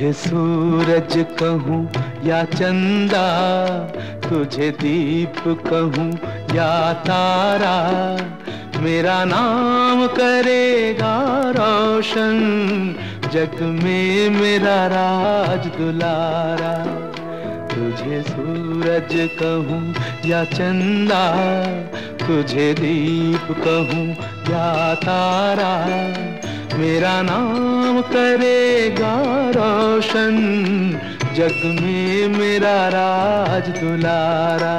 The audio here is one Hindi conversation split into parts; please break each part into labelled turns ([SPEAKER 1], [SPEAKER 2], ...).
[SPEAKER 1] तुझे सूरज कहूँ या चंदा, तुझे दीप कहूँ या तारा, मेरा नाम करेगा रोशन, जग में मेरा राज दुलारा। तुझे सूरज कहूँ या चंदा, तुझे दीप कहूँ या तारा, मेरा नाम करेगा रोशन, जग में मेरा राज दुलारा।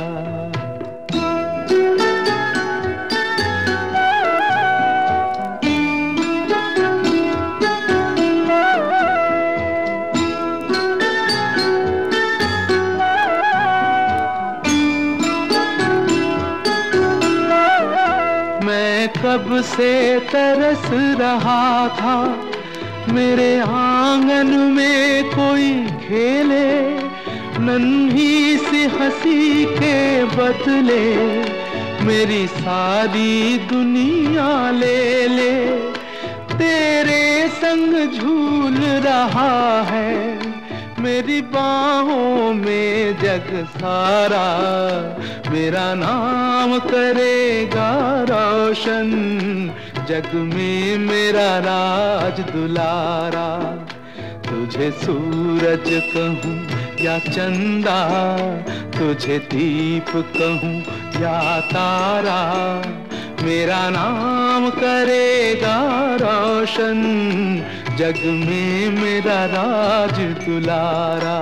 [SPEAKER 1] मैं कब से तरस रहा था, मेरे आंगन में कोई खेले, नन्ही सी हंसी के बदले मेरी सारी दुनिया ले ले। तेरे संग झूल रहा है मेरी बाहों में जग सारा, मेरा नाम करेगा रोशन, जग में मेरा राज दुलारा। तुझे सूरज कहूँ या चंदा, तुझे दीप कहूँ या तारा, मेरा नाम करेगा रोशन, जग में मेरा राज दुलारा।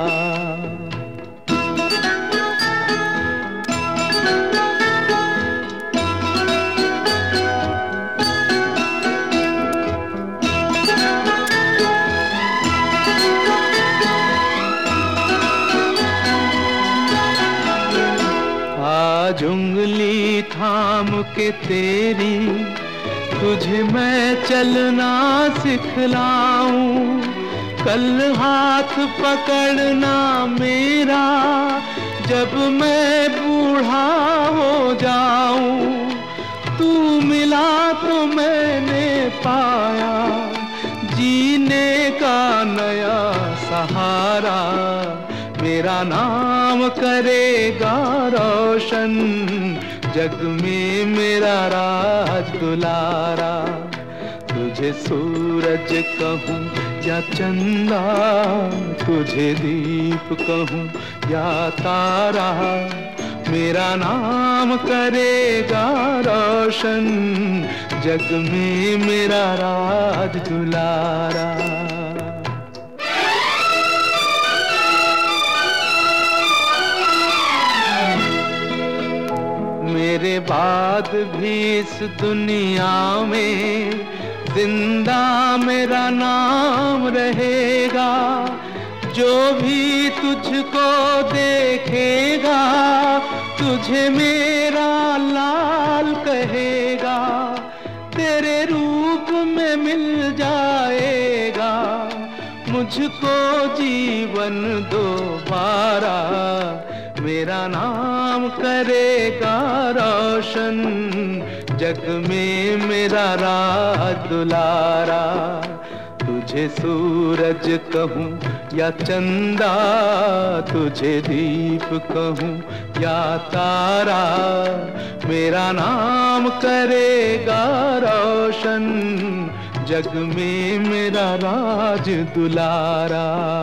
[SPEAKER 1] आज उंगली थाम के तेरी, तुझे मैं चलना सिखलाऊं, कल हाथ पकड़ना मेरा, जब मैं बूढ़ा हो जाऊं। तू मिला तो मैंने पाया जीने का नया सहारा, मेरा नाम करेगा रोशन, जग में मेरा राज दुलारा। तुझे सूरज कहूँ या चंदा, तुझे दीप कहूँ या तारा, मेरा नाम करेगा रोशन, जग में मेरा राज दुलारा। मेरे बाद भी इस दुनिया में जिंदा मेरा नाम रहेगा, जो भी तुझको देखेगा तुझे मेरा लाल कहेगा, तेरे रूप में मिल जाएगा मुझको जीवन दोबारा, मेरा नाम करेगा रोशन, जग में मेरा राज दुलारा। तुझे सूरज कहूँ या चंदा, तुझे दीप कहूँ या तारा, मेरा नाम करेगा रोशन, जग में मेरा राज दुलारा।